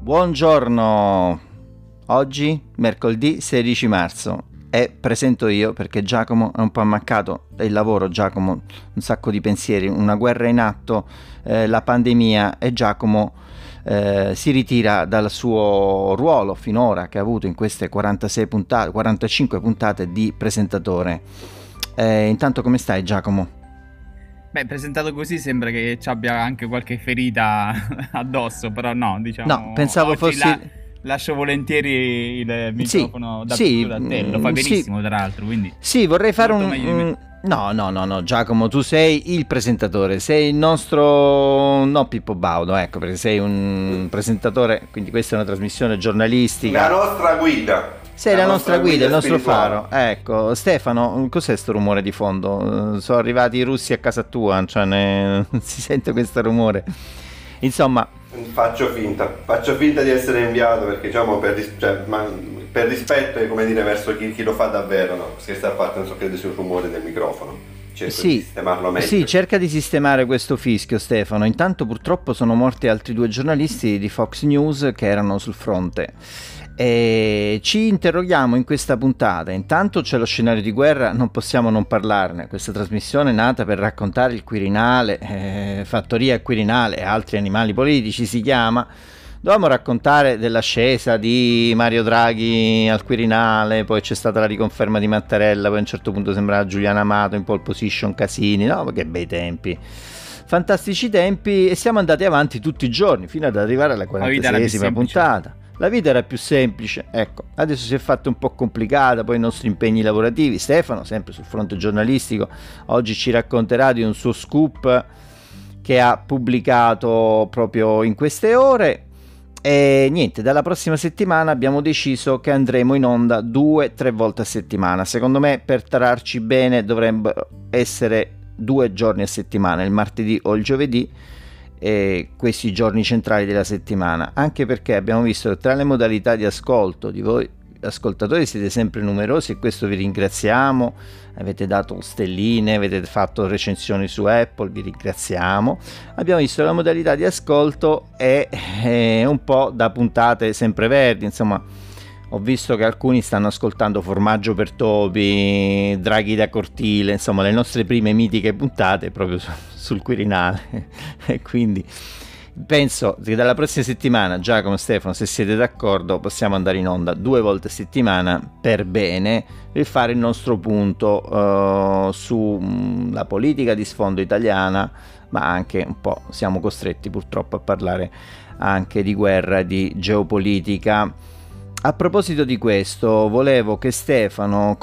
Buongiorno, oggi mercoledì 16 marzo e presento io perché Giacomo è un po' ammaccato del lavoro. Giacomo, un sacco di pensieri, una guerra in atto, la pandemia, e Giacomo si ritira dal suo ruolo finora che ha avuto in queste 46 puntate, 45 puntate di presentatore. Intanto come stai, Giacomo? Beh, presentato così sembra che ci abbia anche qualche ferita addosso, però no, No, diciamo, pensavo oggi fossi... lascio volentieri il Sì, microfono sì, d'apertura a te, lo fai sì, benissimo tra l'altro, quindi sì, vorrei fare molto meglio di me. No, Giacomo, tu sei il presentatore, sei il nostro... no Pippo Baudo, ecco, perché sei un presentatore, quindi questa è una trasmissione La giornalistica. nostra guida. Sei la nostra guida, il nostro spirituale. faro. Ecco, Stefano, cos'è sto rumore di fondo? Sono arrivati i russi a casa tua, cioè si sente questo rumore. Insomma, Faccio finta di essere inviato perché diciamo per rispetto e come dire verso chi lo fa davvero, no? Scherzi a parte, non so, credo sul rumore del microfono. Cerco di sì, sistemarlo meglio. sì, cerca di sistemare questo fischio, Stefano. Intanto purtroppo sono morti altri due giornalisti di Fox News che erano sul fronte. E ci interroghiamo in questa puntata. Intanto c'è lo scenario di guerra, non possiamo non parlarne. Questa trasmissione è nata per raccontare il Quirinale, Fattoria Quirinale e altri animali politici si chiama. Dovevamo raccontare dell'ascesa di Mario Draghi al Quirinale, poi c'è stata la riconferma di Mattarella, poi a un certo punto sembrava Giuliano Amato in pole position, Casini, no? Che bei tempi. Fantastici tempi, e siamo andati avanti tutti i giorni fino ad arrivare alla La vita era più 46esima semplice. puntata. La vita era più semplice, ecco, adesso si è fatta un po' complicata, poi i nostri impegni lavorativi. Stefano, sempre sul fronte giornalistico, oggi ci racconterà di un suo scoop che ha pubblicato proprio in queste ore. E niente, dalla prossima settimana abbiamo deciso che andremo in onda 2-3 volte a settimana. Secondo me, per tararci bene, dovrebbero essere 2 giorni a settimana, il martedì o il giovedì, e questi giorni centrali della settimana, anche perché abbiamo visto che tra le modalità di ascolto di voi ascoltatori siete sempre numerosi, e questo vi ringraziamo. Avete dato stelline, avete fatto recensioni su Apple, vi ringraziamo. Abbiamo visto che la modalità di ascolto è un po' da puntate sempreverdi, insomma. Ho visto che alcuni stanno ascoltando Formaggio per Topi, Draghi da Cortile, insomma le nostre prime mitiche puntate proprio sul Quirinale. E quindi penso che dalla prossima settimana, Giacomo e Stefano, se siete d'accordo, possiamo andare in onda 2 volte a settimana per bene, e fare il nostro punto sulla politica di sfondo italiana, ma anche un po' siamo costretti purtroppo a parlare anche di guerra, di geopolitica. A proposito di questo, volevo che Stefano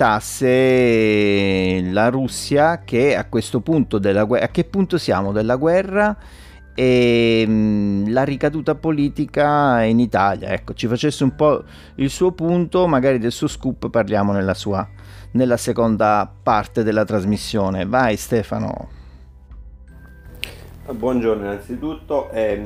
commentasse la Russia, che a questo punto della guerra, a che punto siamo della guerra, e la ricaduta politica in Italia. Ecco, ci facesse un po' il suo punto, magari del suo scoop parliamo nella seconda parte della trasmissione. Vai Stefano. Buongiorno innanzitutto.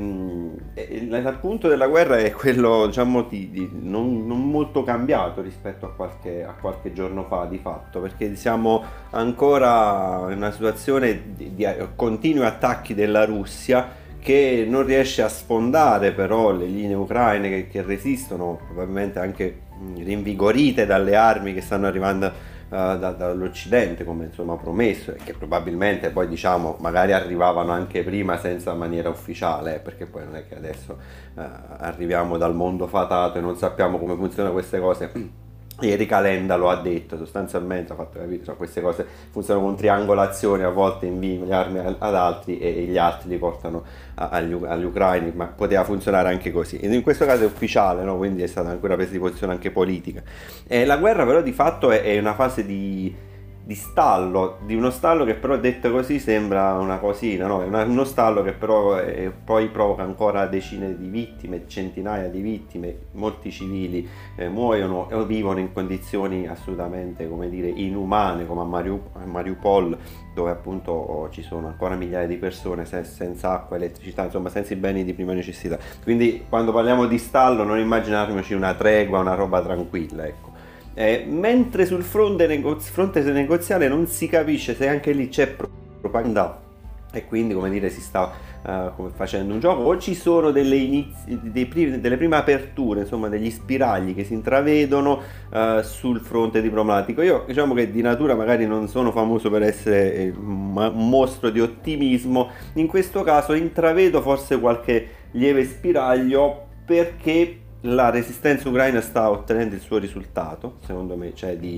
Il punto della guerra è quello, diciamo, non molto cambiato rispetto a qualche giorno fa di fatto, perché siamo ancora in una situazione di continui attacchi della Russia, che non riesce a sfondare però le linee ucraine che resistono, probabilmente anche rinvigorite dalle armi che stanno arrivando dall'Occidente, come insomma promesso, e che probabilmente poi diciamo magari arrivavano anche prima senza maniera ufficiale, perché poi non è che adesso arriviamo dal mondo fatato e non sappiamo come funzionano queste cose. Ieri Calenda lo ha detto, sostanzialmente ha fatto capire, cioè, queste cose funzionano con triangolazioni, a volte invii le armi ad altri e gli altri li portano agli ucraini, ma poteva funzionare anche così. E in questo caso è ufficiale, no? Quindi è stata anche una presa di posizione anche politica. La guerra però di fatto è una fase di stallo, di uno stallo che però detto così sembra una cosina, no? È uno stallo che però poi provoca ancora decine di vittime, centinaia di vittime, molti civili muoiono o vivono in condizioni assolutamente, come dire, inumane, come a Mariupol, dove appunto ci sono ancora migliaia di persone senza acqua, elettricità, insomma senza i beni di prima necessità. Quindi quando parliamo di stallo non immaginiamoci una tregua, una roba tranquilla, ecco. Mentre sul fronte negoziale non si capisce se anche lì c'è propaganda e quindi, come dire, si sta facendo un gioco, o ci sono delle prime aperture, insomma degli spiragli che si intravedono sul fronte diplomatico. Io diciamo che di natura magari non sono famoso per essere un mostro di ottimismo, in questo caso intravedo forse qualche lieve spiraglio, perché la resistenza ucraina sta ottenendo il suo risultato, secondo me, cioè di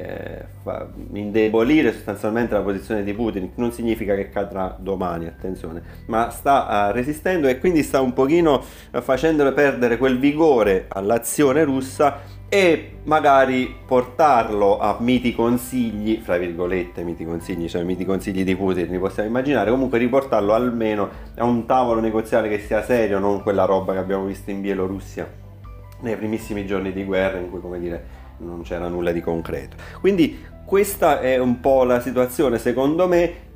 indebolire sostanzialmente la posizione di Putin. Non significa che cadrà domani, attenzione, ma sta resistendo, e quindi sta un pochino facendole perdere quel vigore all'azione russa, e magari portarlo a miti consigli, fra virgolette miti consigli, cioè miti consigli di Putin, li possiamo immaginare, comunque riportarlo almeno a un tavolo negoziale che sia serio, non quella roba che abbiamo visto in Bielorussia nei primissimi giorni di guerra, in cui, come dire, non c'era nulla di concreto. Quindi questa è un po' la situazione, secondo me,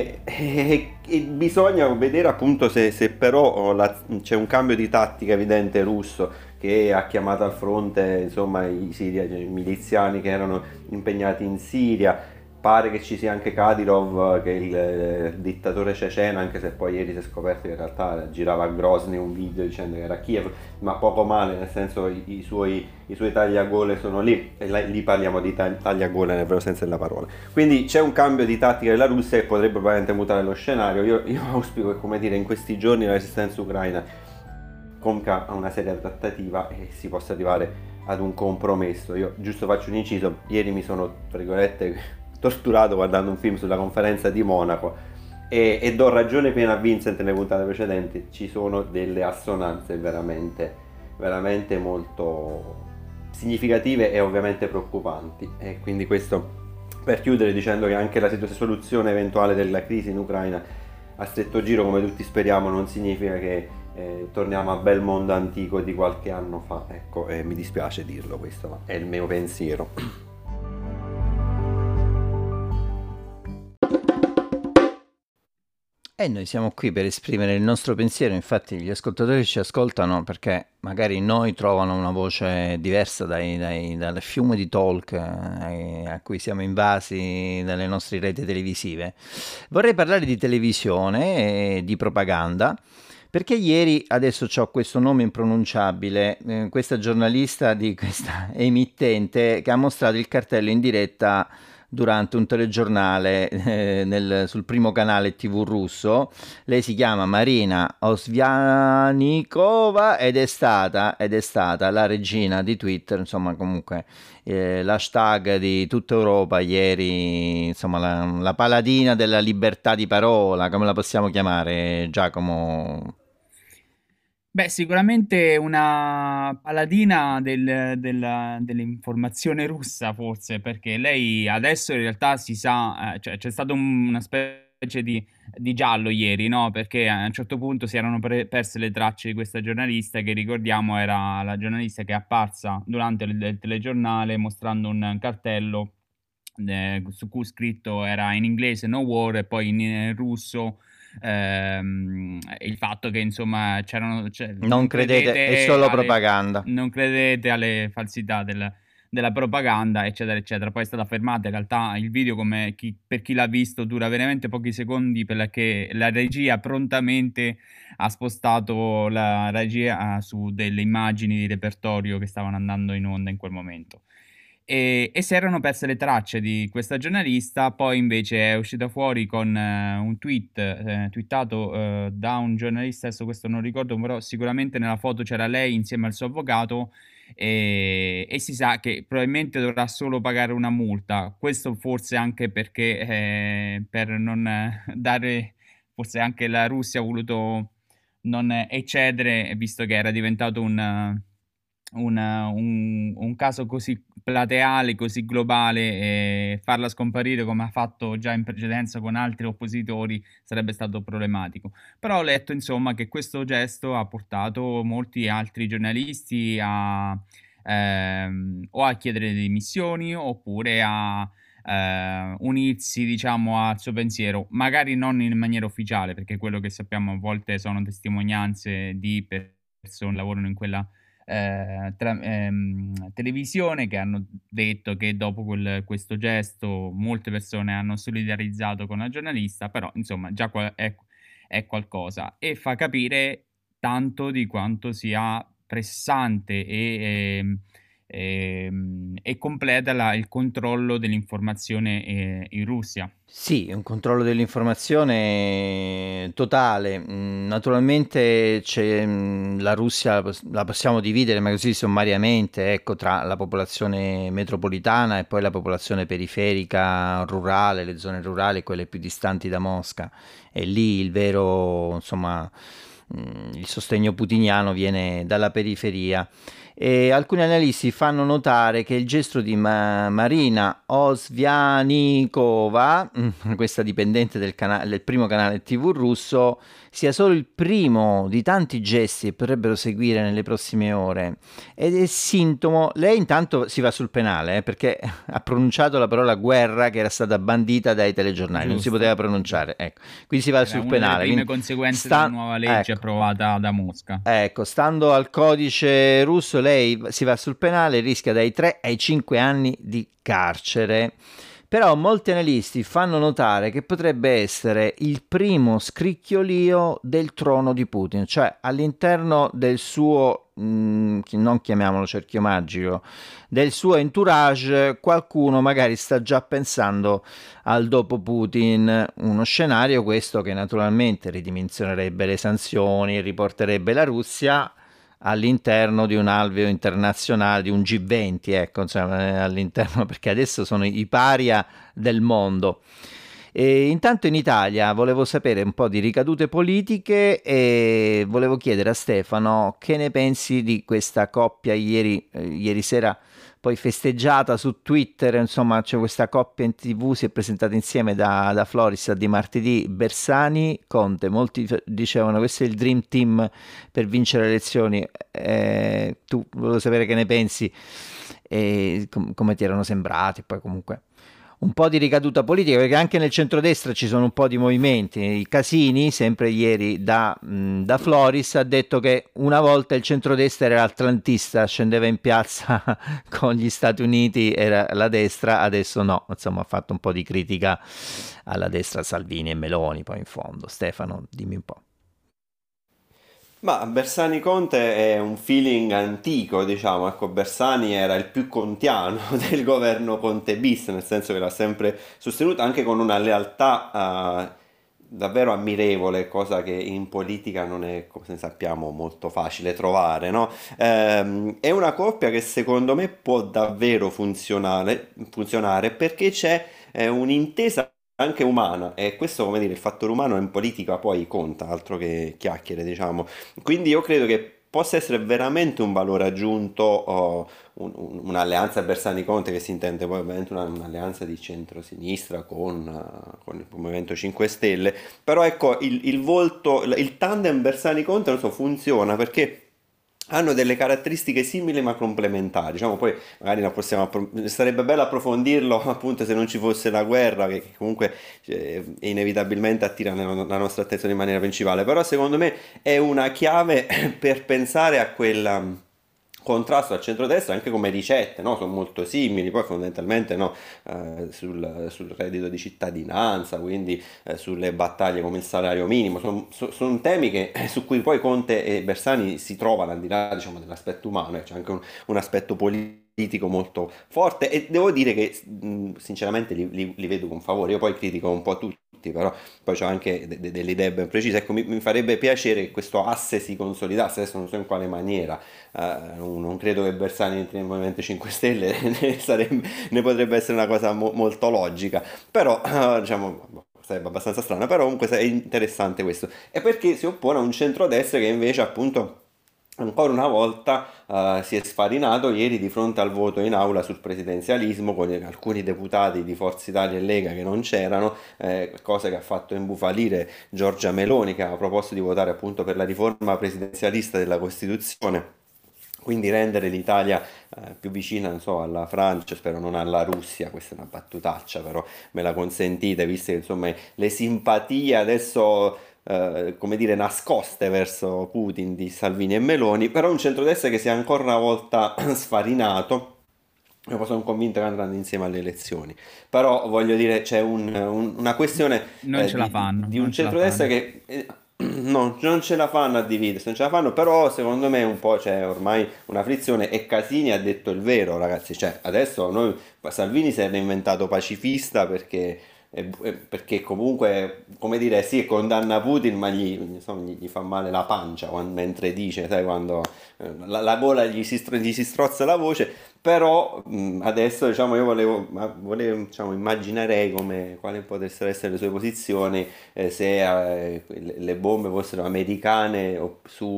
e bisogna vedere appunto se però c'è un cambio di tattica evidente russo, che ha chiamato al fronte, insomma, i miliziani che erano impegnati in Siria. Pare che ci sia anche Kadyrov, che è il dittatore ceceno, anche se poi ieri si è scoperto che in realtà girava a Grozny un video dicendo che era a Kiev, ma poco male, nel senso i suoi tagliagole sono lì, e lì parliamo di tagliagole nel vero senso della parola. Quindi c'è un cambio di tattica della Russia che potrebbe probabilmente mutare lo scenario. Io auspico che, come dire, in questi giorni la resistenza ucraina compia una seria trattativa e si possa arrivare ad un compromesso. Io giusto faccio un inciso: ieri mi sono, tra virgolette, torturato guardando un film sulla conferenza di Monaco, e do ragione piena a Vincent nelle puntate precedenti. Ci sono delle assonanze veramente, veramente molto significative e ovviamente preoccupanti, e quindi questo per chiudere dicendo che anche la soluzione eventuale della crisi in Ucraina a stretto giro, come tutti speriamo, non significa che torniamo a bel mondo antico di qualche anno fa. Ecco, mi dispiace dirlo, questo, ma è il mio pensiero. E noi siamo qui per esprimere il nostro pensiero. Infatti gli ascoltatori ci ascoltano perché magari noi trovano una voce diversa dal fiume di talk a cui siamo invasi dalle nostre reti televisive. Vorrei parlare di televisione e di propaganda, perché ieri, adesso ho questo nome impronunciabile, questa giornalista di questa emittente che ha mostrato il cartello in diretta durante un telegiornale sul primo canale TV russo. Lei si chiama Marina Osvianikova ed è stata la regina di Twitter, insomma, comunque l'hashtag di tutta Europa ieri, insomma, la paladina della libertà di parola, come la possiamo chiamare, Giacomo? Beh, sicuramente una paladina dell'informazione russa, forse, perché lei adesso in realtà si sa, cioè c'è stato una specie di giallo ieri, no? Perché a un certo punto si erano perse le tracce di questa giornalista, che ricordiamo era la giornalista che è apparsa durante il telegiornale mostrando un cartello su cui scritto era in inglese "No War" e poi in russo il fatto che insomma Non credete, è solo propaganda. non credete alle falsità della propaganda, eccetera, eccetera. Poi è stata fermata. In realtà il video, per chi l'ha visto, dura veramente pochi secondi, perché la regia prontamente ha spostato la regia su delle immagini di repertorio che stavano andando in onda in quel momento. E si erano perse le tracce di questa giornalista. Poi invece è uscita fuori con un tweet twittato da un giornalista, adesso questo non ricordo, però sicuramente nella foto c'era lei insieme al suo avvocato, e si sa che probabilmente dovrà solo pagare una multa. Questo forse anche perché per non dare, forse anche la Russia ha voluto non eccedere, visto che era diventato un caso così plateale, così globale, e farla scomparire come ha fatto già in precedenza con altri oppositori sarebbe stato problematico. Però ho letto insomma che questo gesto ha portato molti altri giornalisti o a chiedere le dimissioni, oppure a unirsi, diciamo, al suo pensiero, magari non in maniera ufficiale, perché quello che sappiamo a volte sono testimonianze di persone che lavorano in quella televisione, che hanno detto che dopo questo gesto molte persone hanno solidarizzato con la giornalista, però insomma già è qualcosa e fa capire tanto di quanto sia pressante e completa il controllo dell'informazione in Russia. Sì, un controllo dell'informazione totale. Naturalmente la Russia la possiamo dividere, ma così sommariamente, ecco, tra la popolazione metropolitana e poi la popolazione periferica, rurale, le zone rurali e quelle più distanti da Mosca. E lì il vero, insomma, il sostegno putiniano viene dalla periferia. E alcuni analisti fanno notare che il gesto di Marina Osvianikova, questa dipendente del primo canale TV russo, sia solo il primo di tanti gesti che potrebbero seguire nelle prossime ore. Ed è sintomo. Lei intanto si va sul penale, perché ha pronunciato la parola guerra che era stata bandita dai telegiornali, non si Giusto. poteva pronunciare. Ecco. Quindi si va Era sul una penale. delle prime Quindi conseguenze della nuova legge ecco. approvata da Mosca. Ecco, stando al codice russo, lei si va sul penale e rischia dai 3 ai 5 anni di carcere. Però molti analisti fanno notare che potrebbe essere il primo scricchiolio del trono di Putin, cioè all'interno del suo, non chiamiamolo cerchio magico, del suo entourage, qualcuno magari sta già pensando al dopo Putin, uno scenario questo che naturalmente ridimensionerebbe le sanzioni, riporterebbe la Russia all'interno di un alveo internazionale, di un G20, ecco, insomma, all'interno, perché adesso sono i paria del mondo. E intanto in Italia volevo sapere un po' di ricadute politiche e volevo chiedere a Stefano che ne pensi di questa coppia ieri sera poi festeggiata su Twitter, insomma c'è questa coppia in TV, si è presentata insieme da Floris a Di Martedì, Bersani, Conte, molti dicevano questo è il dream team per vincere le elezioni. Tu volevo sapere che ne pensi e come ti erano sembrati, poi comunque un po' di ricaduta politica, perché anche nel centrodestra ci sono un po' di movimenti. Casini, sempre ieri da Floris, ha detto che una volta il centrodestra era atlantista, scendeva in piazza con gli Stati Uniti, era la destra, adesso no, insomma ha fatto un po' di critica alla destra, Salvini e Meloni, poi in fondo. Stefano, dimmi un po'. Ma Bersani Conte è un feeling antico, diciamo, ecco, Bersani era il più contiano del governo Conte bis, nel senso che l'ha sempre sostenuto anche con una lealtà davvero ammirevole, cosa che in politica non è, come sappiamo, molto facile trovare, no? È una coppia che secondo me può davvero funzionare perché c'è un'intesa anche umana, e questo, come dire, il fattore umano in politica poi conta, altro che chiacchiere, diciamo. Quindi io credo che possa essere veramente un valore aggiunto, un'alleanza Bersani-Conte, che si intende poi ovviamente un'alleanza di centrosinistra con il Movimento 5 Stelle, però ecco, il volto, il tandem Bersani-Conte, non so, funziona perché hanno delle caratteristiche simili ma complementari, diciamo. Poi magari sarebbe bello approfondirlo appunto se non ci fosse la guerra, che comunque inevitabilmente attira la nostra attenzione in maniera principale, però secondo me è una chiave per pensare a quel contrasto al centrodestra anche come ricette, no? Sono molto simili, poi fondamentalmente, no? Sul reddito di cittadinanza, quindi sulle battaglie come il salario minimo, sono temi su cui poi Conte e Bersani si trovano, al di là, diciamo, dell'aspetto umano, c'è anche un aspetto politico molto forte, e devo dire che sinceramente li vedo con favore. Io poi critico un po' tutti, però poi ho anche delle idee ben precise. Ecco, mi farebbe piacere che questo asse si consolidasse, adesso non so in quale maniera. Non credo che Bersani entri nel Movimento 5 Stelle, ne potrebbe essere una cosa molto logica, però diciamo sarebbe abbastanza strana, però comunque è interessante questo. E perché si oppone a un centrodestra che invece, appunto, ancora una volta si è sfarinato ieri di fronte al voto in aula sul presidenzialismo, con alcuni deputati di Forza Italia e Lega che non c'erano, cosa che ha fatto imbufalire Giorgia Meloni, che aveva proposto di votare appunto per la riforma presidenzialista della Costituzione. Quindi rendere l'Italia più vicina, non so, alla Francia, spero non alla Russia. Questa è una battutaccia, però me la consentite, visto che insomma le simpatie adesso come dire, nascoste verso Putin di Salvini e Meloni, però un centrodestra che si è ancora una volta sfarinato. Io sono convinto che andranno insieme alle elezioni, però voglio dire c'è una questione Non ce la fanno, di non un ce la centrodestra fanno. che no, non ce la fanno a dividersi, non ce la fanno, però secondo me un po' c'è ormai una frizione e Casini ha detto il vero, ragazzi, cioè adesso noi, Salvini si è reinventato pacifista perché comunque, come dire, sì, condanna Putin, ma insomma, gli fa male la pancia mentre dice, sai, quando la gola gli si strozza la voce, però adesso diciamo io volevo diciamo, immaginarei quali potessero essere le sue posizioni se le bombe fossero americane o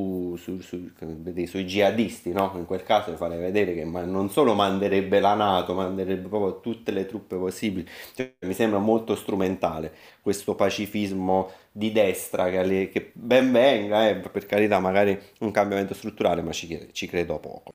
sui jihadisti, no? In quel caso farei vedere che non solo manderebbe la NATO, manderebbe proprio tutte le truppe possibili. Cioè, mi sembra molto strumentale questo pacifismo di destra che ben venga, per carità, magari un cambiamento strutturale, ma ci credo poco.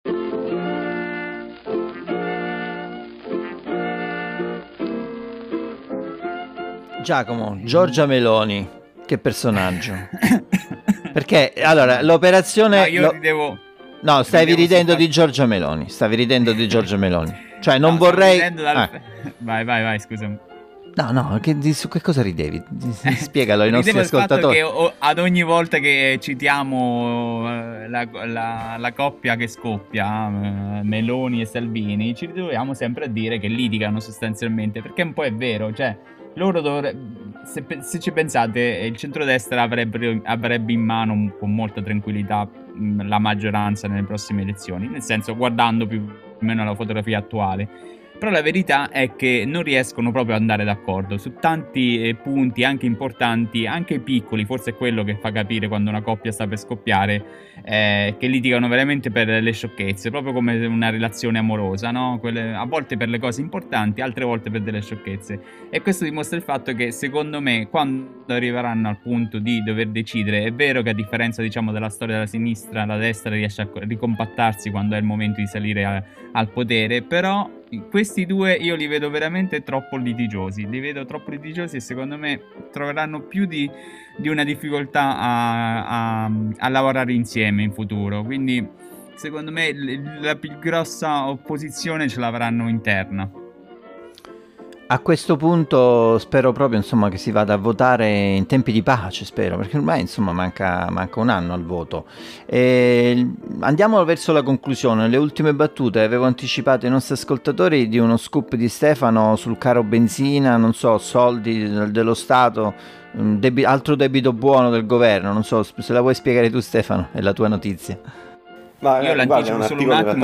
Giacomo, Giorgia Meloni, che personaggio. Perché allora l'operazione No, io ridevo. No, stavi ridevo ridendo sul di Giorgia Meloni. Stavi ridendo di Giorgia Meloni. Cioè, non No, stavo vorrei. ridendo Vai, scusami. No, su che cosa ridevi? Spiegalo ai nostri Ridevo del fatto ascoltatori. che ad ogni volta che citiamo la coppia che scoppia, Meloni e Salvini, ci ritroviamo sempre a dire che litigano sostanzialmente, perché un po' è vero, cioè loro se ci pensate, il centrodestra avrebbe in mano con molta tranquillità la maggioranza nelle prossime elezioni, nel senso, guardando più o meno la fotografia attuale. Però la verità è che non riescono proprio ad andare d'accordo su tanti punti anche importanti, anche piccoli, forse è quello che fa capire quando una coppia sta per scoppiare, che litigano veramente per le sciocchezze, proprio come una relazione amorosa, no? A volte per le cose importanti, altre volte per delle sciocchezze. E questo dimostra il fatto che, secondo me, quando arriveranno al punto di dover decidere, è vero che a differenza, diciamo, della storia della sinistra, la destra riesce a ricompattarsi quando è il momento di salire al potere, però questi due io li vedo veramente troppo litigiosi, e secondo me troveranno più di una difficoltà a lavorare insieme in futuro, quindi secondo me la più grossa opposizione ce l'avranno interna. A questo punto spero proprio, insomma, che si vada a votare in tempi di pace, spero, perché ormai, insomma, manca un anno al voto. Andiamo verso la conclusione. Le ultime battute avevo anticipato ai nostri ascoltatori di uno scoop di Stefano sul caro benzina, non so, soldi dello Stato, altro debito buono del governo, non so se la vuoi spiegare tu, Stefano, è la tua notizia. Io l'anticipo solo un attimo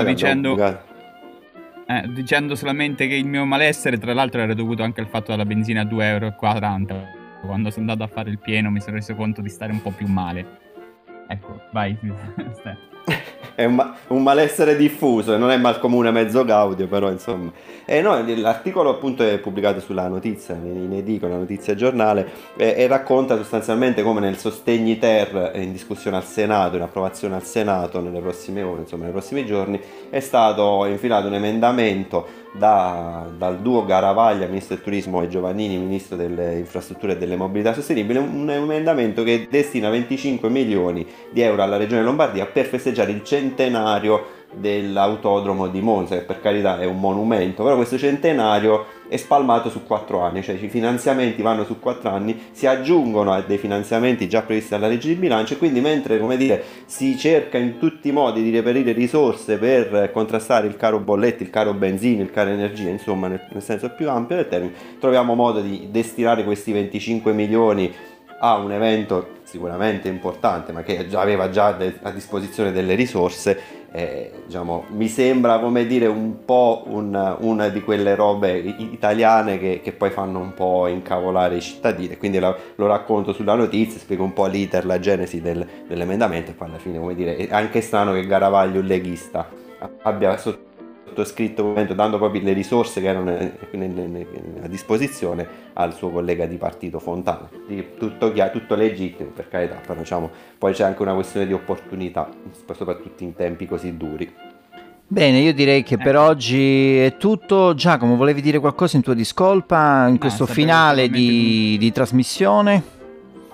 dicendo solamente che il mio malessere, tra l'altro, era dovuto anche al fatto della benzina a 2,40 €. Quando sono andato a fare il pieno mi sono reso conto di stare un po' più male. Ecco, vai. È un malessere diffuso, non è mal comune mezzo gaudio, però insomma. No, l'articolo appunto è pubblicato sulla notizia, in edicola, notizia giornale, e racconta sostanzialmente come nel sostegni ter in discussione al Senato, in approvazione al Senato nelle prossime ore, insomma nei prossimi giorni, è stato infilato un emendamento dal duo Garavaglia, ministro del turismo, e Giovannini, ministro delle infrastrutture e delle mobilità sostenibili, un emendamento che destina 25 milioni di euro alla regione Lombardia per festeggiare il centenario dell'autodromo di Monza, che per carità è un monumento, però questo centenario è spalmato su 4 anni, cioè i finanziamenti vanno su 4 anni, si aggiungono a dei finanziamenti già previsti dalla legge di bilancio, e quindi mentre, come dire, si cerca in tutti i modi di reperire risorse per contrastare il caro bolletti, il caro benzina, il caro energia, insomma nel senso più ampio del termine, troviamo modo di destinare questi 25 milioni a un evento sicuramente importante, ma che aveva già a disposizione delle risorse. Diciamo, mi sembra, come dire, un po' una di quelle robe italiane che poi fanno un po' incavolare i cittadini, quindi lo racconto sulla notizia, spiego un po' l'iter, la genesi dell'emendamento, e poi alla fine, come dire, è anche strano che Garavaglia, un leghista, abbia sottoscritto, dando proprio le risorse che erano a disposizione al suo collega di partito Fontana. Tutto legittimo, per carità, però diciamo, poi c'è anche una questione di opportunità, soprattutto in tempi così duri. Bene, io direi che per oggi è tutto. Giacomo, volevi dire qualcosa in tua discolpa in questo finale di trasmissione?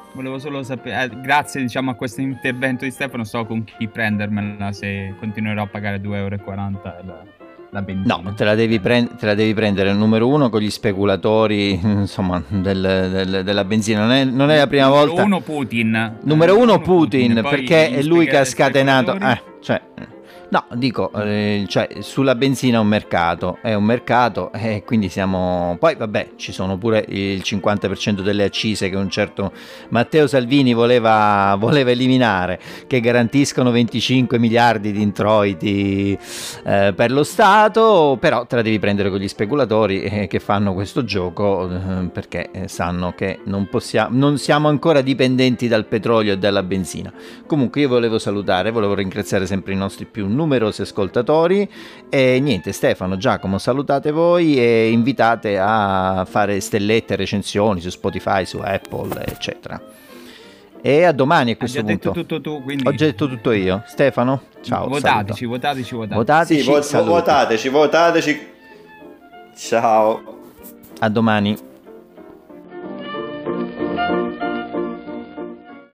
Volevo solo sapere, grazie diciamo a questo intervento di Stefano, so con chi prendermela se continuerò a pagare 2,40 euro la benzina. No, te la devi prendere numero uno con gli speculatori, insomma, della benzina. Non è la prima volta. Numero uno Putin, perché è lui che ha scatenato. No, dico, cioè, sulla benzina è un mercato e quindi siamo... Poi vabbè, ci sono pure il 50% delle accise che un certo Matteo Salvini voleva eliminare, che garantiscono 25 miliardi di introiti per lo Stato, però te la devi prendere con gli speculatori che fanno questo gioco perché sanno che non siamo ancora dipendenti dal petrolio e dalla benzina. Comunque io volevo ringraziare sempre i nostri più numerosi ascoltatori e niente, Stefano, Giacomo, salutate voi e invitate a fare stellette, recensioni su Spotify, su Apple, eccetera. E a domani a questo punto. Hai detto tutto tu, quindi... Ho già detto tutto io. Stefano, ciao. Votateci. Votateci. Ciao. A domani.